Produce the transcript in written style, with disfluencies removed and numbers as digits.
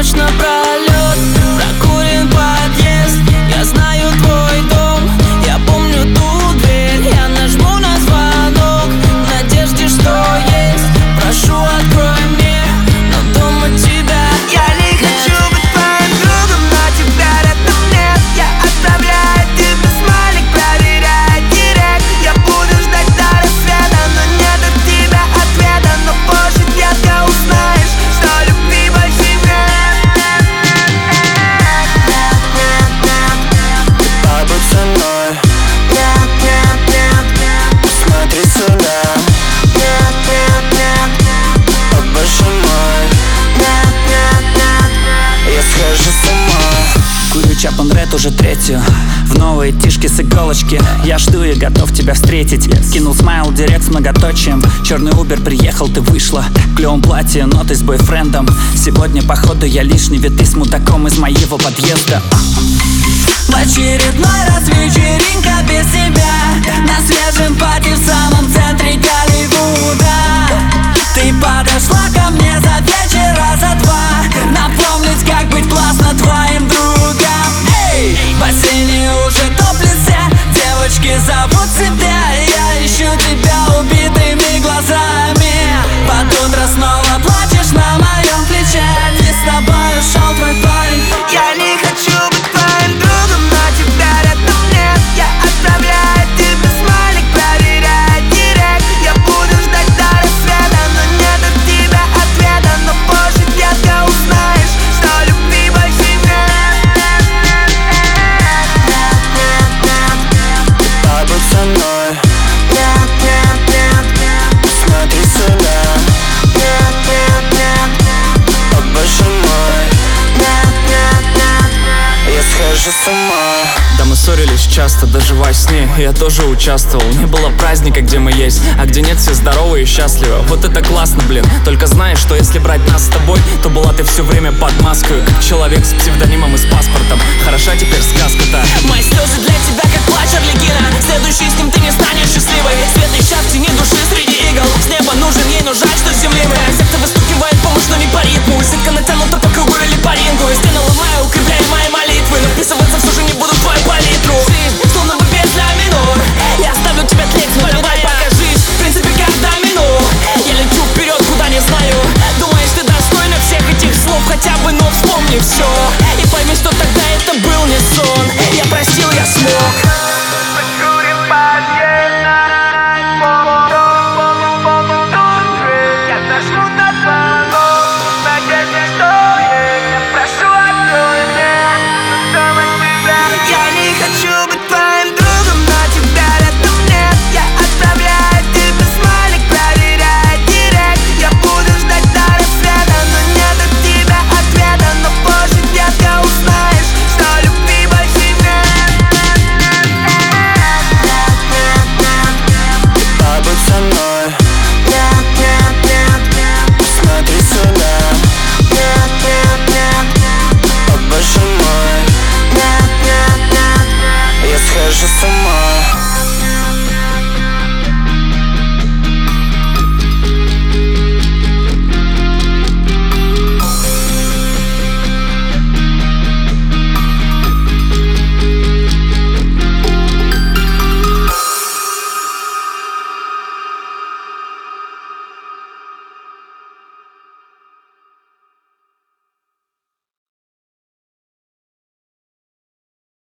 ночь напролет прокурен подъезд. Я знаю твой дом, я помню ту дверь. Я нажму на звонок в надежде, что есть. Прошу, открой мне, но дома тебя Я не хочу быть твоим другом, но тебя рядом нет. Я отправляю тебе смайлик, проверяя директ. Я буду ждать до рассвета, но нет от тебя ответа. Но позже детка узнаешь, что любви больше нет. Побудь со мной, Нет, нет, нет, посмотри сюда, нет, нет, нет, о боже мой, нет, нет, нет. я схожу с ума. Курю Чапман Ред уже третью, в новые тишки с иголочки. Я жду и готов тебя встретить. Кинул смайл, директ с многоточием. Черный Убер приехал, ты вышла в клевом платье, но ты с бойфрендом. Сегодня походу я лишний, ведь ты с мудаком из моего подъезда. в очередной раз вечеринка без тебя. На свежем пати в самом центре Голливуда. Ты подошла ко мне за вечера за два. Напомнить, как быть классно твоим другом. Эй, в бассейне уже топлят все. Девочки зовут себя. Я ищу тебя убитыми глазами. Под утро снова плачешь на моем плече. Не с тобой ушел твой парень. Я не хочу быть твоим другом, но тебя рядом нет. Я отправляю тебе смайлик, проверяя директ. Я буду ждать до рассвета, но нет от тебя ответа. Но позже детка узнаешь, что любви больше нет. Побудь со мной, Нет, нет, нет, посмотри сюда, нет, нет, нет, о боже мой, нет, нет, нет. я схожу с ума. Да мы ссорились часто, даже во сне, и я тоже участвовал. Не было праздника, где мы есть, а где нет, все здоровы и счастливы. Вот это классно, блин. Только знаешь, что если брать нас с тобой, то была ты все время под маской, как человек с псевдонимом и с паспортом. Хороша теперь сказка-то. Мои слезы для тебя как плач Арлекина. Следующий с ним ты не станешь счастливой. Свет ища в тени души среди игл. С неба нужен ей, но жаль, что с земли мы. Сердце выстукивает помощь, но не по ритму. Сетка натянута по кругу или по рингу. Стены ломаю, укрепляя мои молитвы. Но вписываться все же не буду в твою палитру. Жизнь, словно бы песня минор. Я оставлю тебя тлеть, но давай покажись. В принципе, как домино. Я лечу вперед, куда не знаю. Думаешь, ты достойна всех этих слов хотя бы, но вспомни все. И пойми, что тогда это был не сон. Я простил, я смог.